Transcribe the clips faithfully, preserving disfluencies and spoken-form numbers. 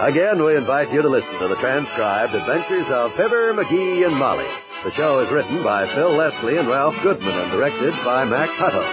Again, we invite you to listen to the transcribed adventures of Fibber, McGee, and Molly. The show is written by Phil Leslie and Ralph Goodman and directed by Max Hutto.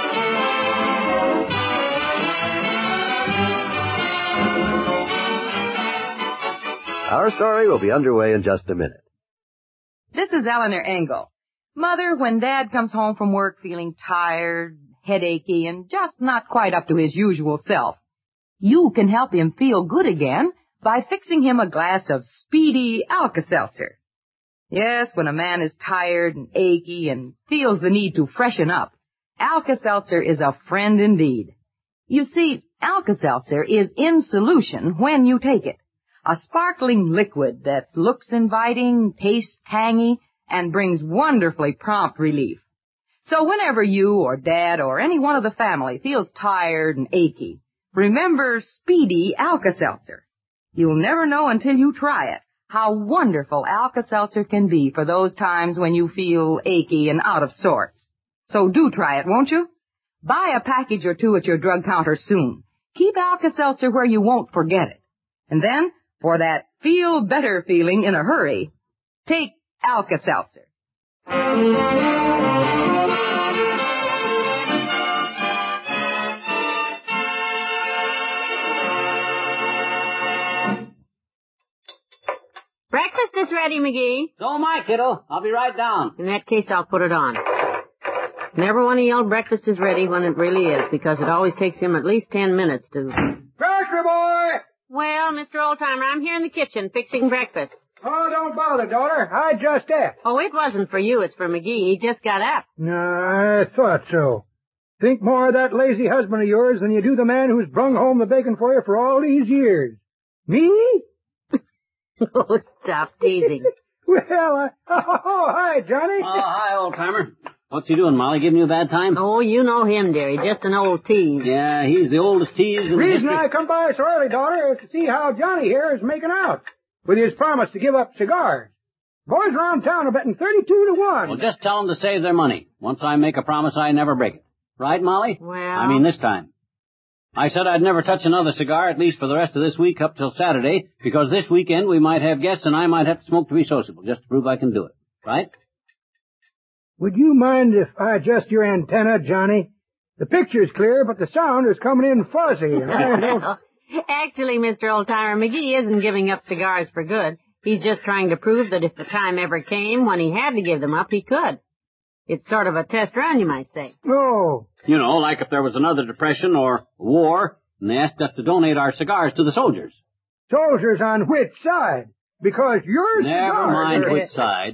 Our story will be underway in just a minute. This is Eleanor Engel. Mother, when Dad comes home from work feeling tired, headachy, and just not quite up to his usual self, you can help him feel good again by fixing him a glass of Speedy Alka-Seltzer. Yes, when a man is tired and achy and feels the need to freshen up, Alka-Seltzer is a friend indeed. You see, Alka-Seltzer is in solution when you take it. A sparkling liquid that looks inviting, tastes tangy, and brings wonderfully prompt relief. So whenever you or Dad or any one of the family feels tired and achy, remember Speedy Alka-Seltzer. You'll never know until you try it how wonderful Alka-Seltzer can be for those times when you feel achy and out of sorts. So do try it, won't you? Buy a package or two at your drug counter soon. Keep Alka-Seltzer where you won't forget it. And then, for that feel-better feeling in a hurry, take Alka-Seltzer. Breakfast is ready, McGee. So am I, kiddo. I'll be right down. In that case, I'll put it on. Never want to yell breakfast is ready when it really is, because it always takes him at least ten minutes to... Breakfast, boy! Well, Mister Oldtimer, I'm here in the kitchen fixing breakfast. Oh, don't bother, daughter. I just ate. Oh, it wasn't for you. It's for McGee. He just got up. No, I thought so. Think more of that lazy husband of yours than you do the man who's brung home the bacon for you for all these years. Me? Oh, stop teasing. Well, I... Oh, oh, hi, Johnny. Oh, hi, old-timer. What's he doing, Molly? Giving you a bad time? Oh, you know him, dearie. Just an old tease. Yeah, he's the oldest tease in the reason the I come by so early, daughter, is to see how Johnny here is making out with his promise to give up cigars. Boys around town are betting thirty-two to one. Well, just tell them to save their money. Once I make a promise, I never break it. Right, Molly? Well... I mean this time. I said I'd never touch another cigar, at least for the rest of this week up till Saturday, because this weekend we might have guests and I might have to smoke to be sociable, just to prove I can do it. Right? Would you mind if I adjust your antenna, Johnny? The picture's clear, but the sound is coming in fuzzy. And I don't... Actually, Mister Oldtimer, McGee isn't giving up cigars for good. He's just trying to prove that if the time ever came when he had to give them up, he could. It's sort of a test run, you might say. Oh. You know, like if there was another depression or war, and they asked us to donate our cigars to the soldiers. Soldiers on which side? Because your Never cigars mind are... which side.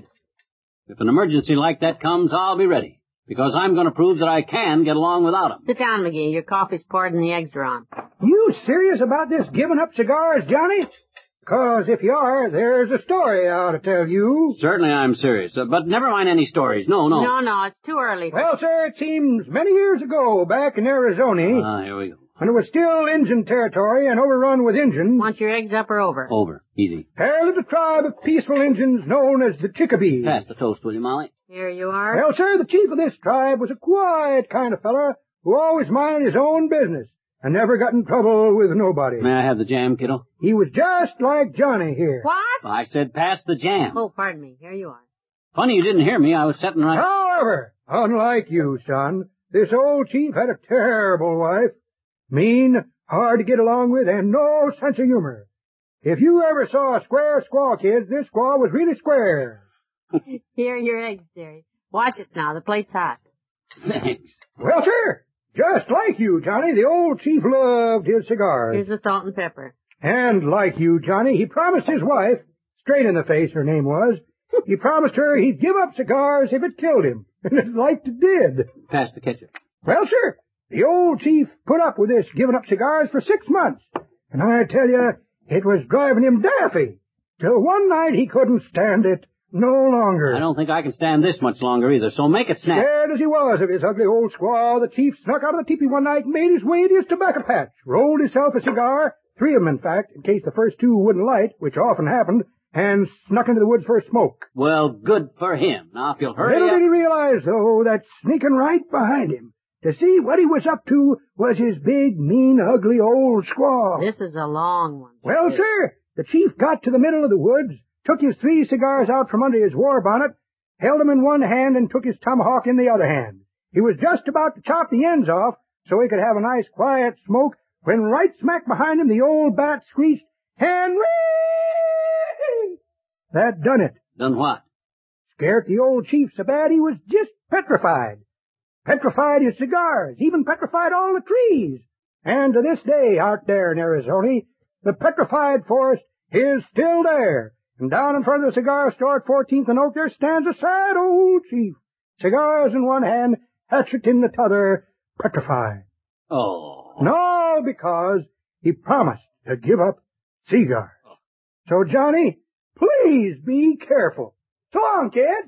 If an emergency like that comes, I'll be ready. Because I'm going to prove that I can get along without them. Sit down, McGee. Your coffee's poured and the eggs are on. You serious about this giving up cigars, Johnny? Because if you are, there's a story I ought to tell you. Certainly I'm serious. Uh, but never mind any stories. No, no. No, no, it's too early. Well, sir, it seems many years ago, back in Arizona... Ah, here we go. When it was still Injun territory and overrun with Injuns... Want your eggs up or over? Over. Easy. There lived a tribe of peaceful Injuns known as the Chickabees. Pass the toast, will you, Molly? Here you are. Well, sir, the chief of this tribe was a quiet kind of fella who always minded his own business and never got in trouble with nobody. May I have the jam, kiddo? He was just like Johnny here. What? I said pass the jam. Oh, pardon me. Here you are. Funny you didn't hear me. I was sitting right... However, unlike you, son, this old chief had a terrible wife. Mean, hard to get along with, and no sense of humor. If you ever saw a square squaw, kids, this squaw was really square. Here are your eggs, dearie. Watch it now. The plate's hot. Thanks. Well, sir, just like you, Johnny, the old chief loved his cigars. Here's the salt and pepper. And like you, Johnny, he promised his wife, straight in the face her name was, he promised her he'd give up cigars if it killed him. And it like it did. Pass the ketchup. Well, sir, the old chief put up with this giving up cigars for six months. And I tell you, it was driving him daffy. Till one night he couldn't stand it no longer. I don't think I can stand this much longer either, so make it snap. Scared as he was of his ugly old squaw, the chief snuck out of the teepee one night and made his way to his tobacco patch, rolled himself a cigar, three of them in fact, in case the first two wouldn't light, which often happened, and snuck into the woods for a smoke. Well, good for him. Now, if you'll hurry Little up... did he realize, though, that sneaking right behind him, to see what he was up to was his big, mean, ugly old squaw. This is a long one. Well, sir, the chief got to the middle of the woods, took his three cigars out from under his war bonnet, held them in one hand, and took his tomahawk in the other hand. He was just about to chop the ends off so he could have a nice quiet smoke when right smack behind him the old bat screeched, "Henry!" That done it. Done what? Scared the old chief so bad he was just petrified. Petrified his cigars, even petrified all the trees. And to this day, out there in Arizona, the petrified forest is still there. And down in front of the cigar store at fourteenth and Oak, there stands a sad old chief. Cigars in one hand, hatchet in the t'other, petrified. Oh. And all because he promised to give up cigars. So, Johnny, please be careful. So long, kid.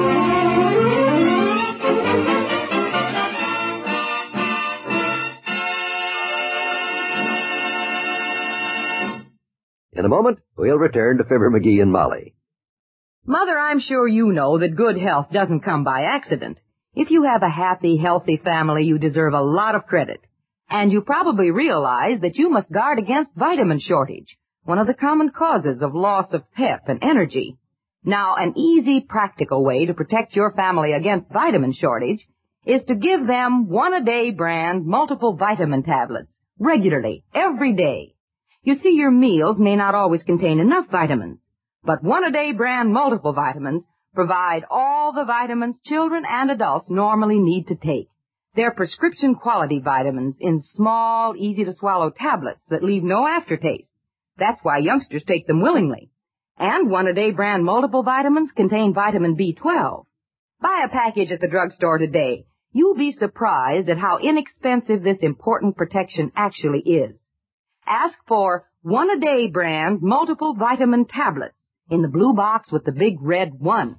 In a moment, we'll return to Fibber McGee and Molly. Mother, I'm sure you know that good health doesn't come by accident. If you have a happy, healthy family, you deserve a lot of credit. And you probably realize that you must guard against vitamin shortage, one of the common causes of loss of pep and energy. Now, an easy, practical way to protect your family against vitamin shortage is to give them one-a-day brand multiple vitamin tablets regularly, every day. You see, your meals may not always contain enough vitamins, but one-a-day brand multiple vitamins provide all the vitamins children and adults normally need to take. They're prescription-quality vitamins in small, easy-to-swallow tablets that leave no aftertaste. That's why youngsters take them willingly. And one-a-day brand multiple vitamins contain vitamin B twelve. Buy a package at the drugstore today. You'll be surprised at how inexpensive this important protection actually is. Ask for one-a-day brand multiple vitamin tablets in the blue box with the big red one.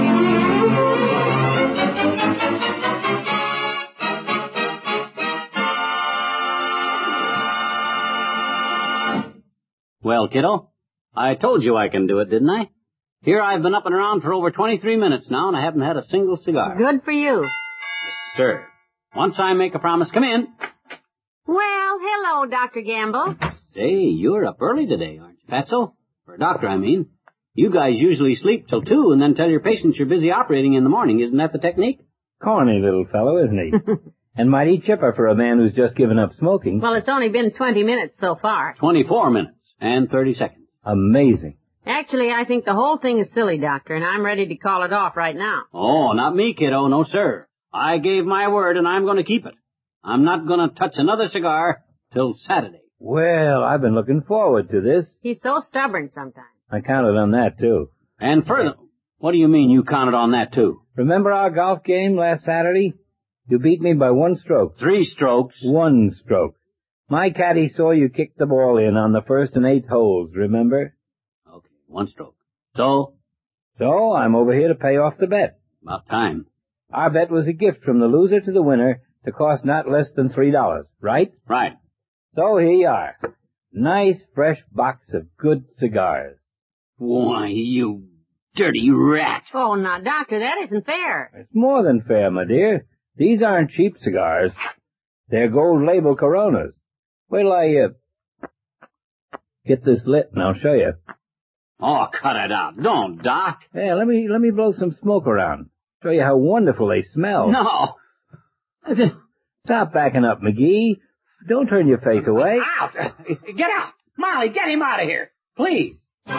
Well, kiddo, I told you I can do it, didn't I? Here I've been up and around for over twenty-three minutes now, and I haven't had a single cigar. Good for you. Yes, sir. Once I make a promise, come in. Well, hello, Doctor Gamble. Say, you're up early today, aren't you, Fatso? For a doctor, I mean. You guys usually sleep till two and then tell your patients you're busy operating in the morning. Isn't that the technique? Corny little fellow, isn't he? And mighty chipper for a man who's just given up smoking. Well, it's only been twenty minutes so far. Twenty-four minutes and thirty seconds. Amazing. Actually, I think the whole thing is silly, Doctor, and I'm ready to call it off right now. Oh, not me, kiddo. No, sir. I gave my word, and I'm going to keep it. I'm not going to touch another cigar till Saturday. Well, I've been looking forward to this. He's so stubborn sometimes. I counted on that, too. And further, what do you mean you counted on that, too? Remember our golf game last Saturday? You beat me by one stroke. Three strokes. One stroke. My caddy saw you kick the ball in on the first and eighth holes, remember? Okay, one stroke. So? So, I'm over here to pay off the bet. About time. Our bet was a gift from the loser to the winner to cost not less than three dollars, right? Right. So here you are. Nice, fresh box of good cigars. Why, you dirty rat. Oh, now, Doctor, that isn't fair. It's more than fair, my dear. These aren't cheap cigars. They're gold label Coronas. Wait till I, uh, get this lit and I'll show you. Oh, cut it out. Don't, Doc. Hey, let me, let me blow some smoke around. Show you how wonderful they smell. No. Stop backing up, McGee. Don't turn your face away. Out! Get out! Molly, get him out of here! Please!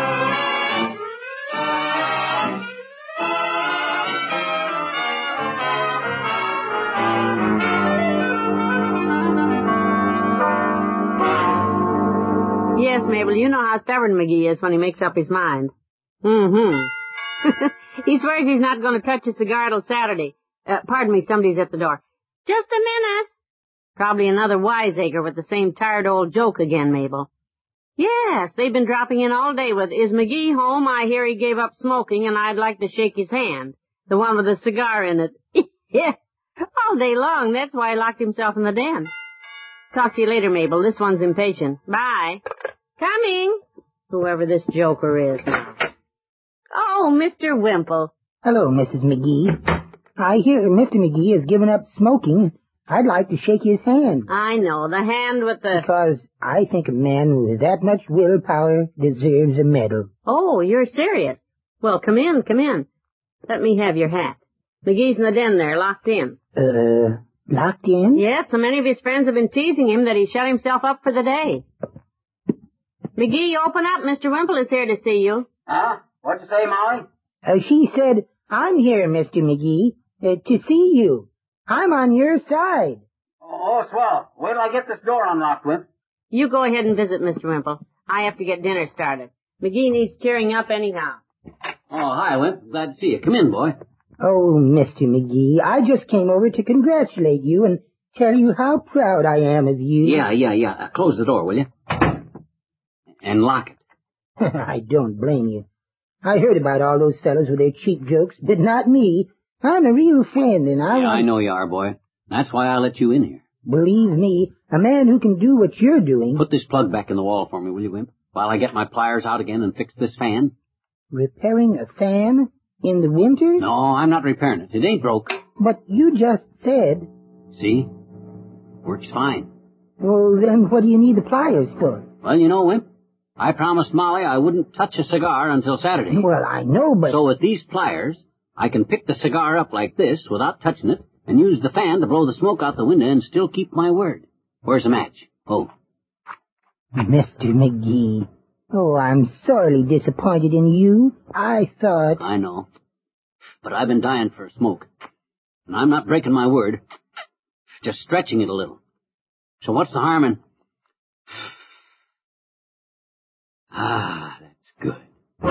Yes, Mabel, you know how stubborn McGee is when he makes up his mind. Mm-hmm. He swears he's not going to touch a cigar till Saturday. Uh, pardon me, somebody's at the door. Just a minute. Probably another wiseacre with the same tired old joke again, Mabel. Yes, they've been dropping in all day with, "Is McGee home? I hear he gave up smoking and I'd like to shake his hand." The one with the cigar in it. Yeah, all day long. That's why he locked himself in the den. Talk to you later, Mabel. This one's impatient. Bye. Coming. Whoever this joker is now. Oh, Mister Wimple. Hello, Missus McGee. I hear Mister McGee has given up smoking. I'd like to shake his hand. I know, the hand with the... Because I think a man with that much willpower deserves a medal. Oh, you're serious. Well, come in, come in. Let me have your hat. McGee's in the den there, locked in. Uh, locked in? Yes, so many of his friends have been teasing him that he shut himself up for the day. McGee, open up. Mister Wimple is here to see you. Huh? What'd you say, Molly? Uh, she said, I'm here, Mister McGee, uh, to see you. I'm on your side. Oh, swell. Wait till I get this door unlocked, Wimp. You go ahead and visit, Mister Wimple. I have to get dinner started. McGee needs cheering up anyhow. Oh, hi, Wimp. Glad to see you. Come in, boy. Oh, Mister McGee, I just came over to congratulate you and tell you how proud I am of you. Yeah, yeah, yeah. Uh, close the door, will you? And lock it. I don't blame you. I heard about all those fellows with their cheap jokes, but not me. I'm a real friend, and I Yeah, want... I know you are, boy. That's why I let you in here. Believe me, a man who can do what you're doing... Put this plug back in the wall for me, will you, Wimp? While I get my pliers out again and fix this fan. Repairing a fan in the winter? No, I'm not repairing it. It ain't broke. But you just said... See? Works fine. Well, then what do you need the pliers for? Well, you know, Wimp, I promised Molly I wouldn't touch a cigar until Saturday. Well, I know, but... So with these pliers, I can pick the cigar up like this without touching it and use the fan to blow the smoke out the window and still keep my word. Where's the match? Oh. Mister McGee. Oh, I'm sorely disappointed in you. I thought... I know. But I've been dying for a smoke. And I'm not breaking my word. Just stretching it a little. So what's the harm in... Ah, that's good.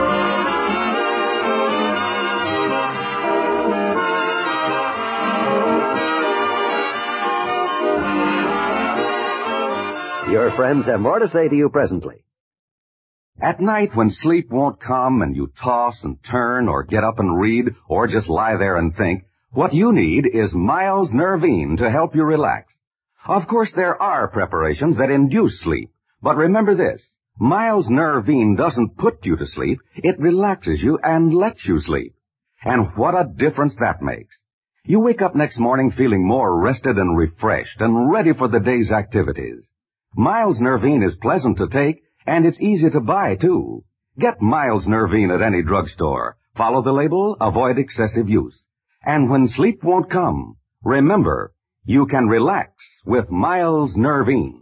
Your friends have more to say to you presently. At night, when sleep won't come and you toss and turn or get up and read or just lie there and think, what you need is Miles Nervine to help you relax. Of course, there are preparations that induce sleep, but remember this. Miles Nervine doesn't put you to sleep. It relaxes you and lets you sleep. And what a difference that makes. You wake up next morning feeling more rested and refreshed and ready for the day's activities. Miles Nervine is pleasant to take, and it's easy to buy, too. Get Miles Nervine at any drugstore. Follow the label, avoid excessive use. And when sleep won't come, remember, you can relax with Miles Nervine.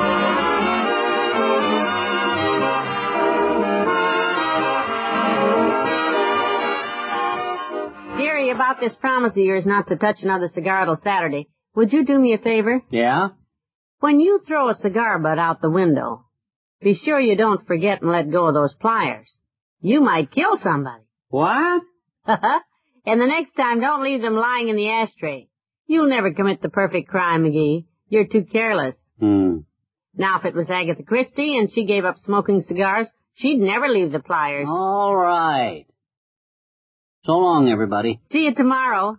Dearie, about this promise of yours not to touch another cigar till Saturday, would you do me a favor? Yeah? When you throw a cigar butt out the window, be sure you don't forget and let go of those pliers. You might kill somebody. What? And the next time, don't leave them lying in the ashtray. You'll never commit the perfect crime, McGee. You're too careless. Hmm. Now, if it was Agatha Christie and she gave up smoking cigars, she'd never leave the pliers. All right. So long, everybody. See you tomorrow.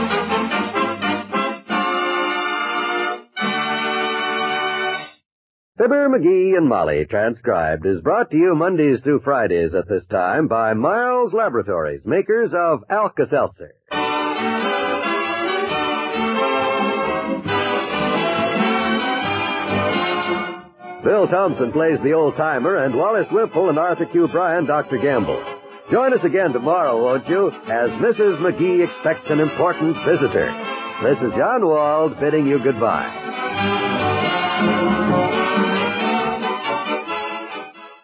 Fibber, McGee, and Molly, transcribed, is brought to you Mondays through Fridays at this time by Miles Laboratories, makers of Alka-Seltzer. Bill Thompson plays the old-timer, and Wallace Wimple and Arthur Q. Bryan, Doctor Gamble. Join us again tomorrow, won't you, as Missus McGee expects an important visitor. This is John Wald bidding you goodbye.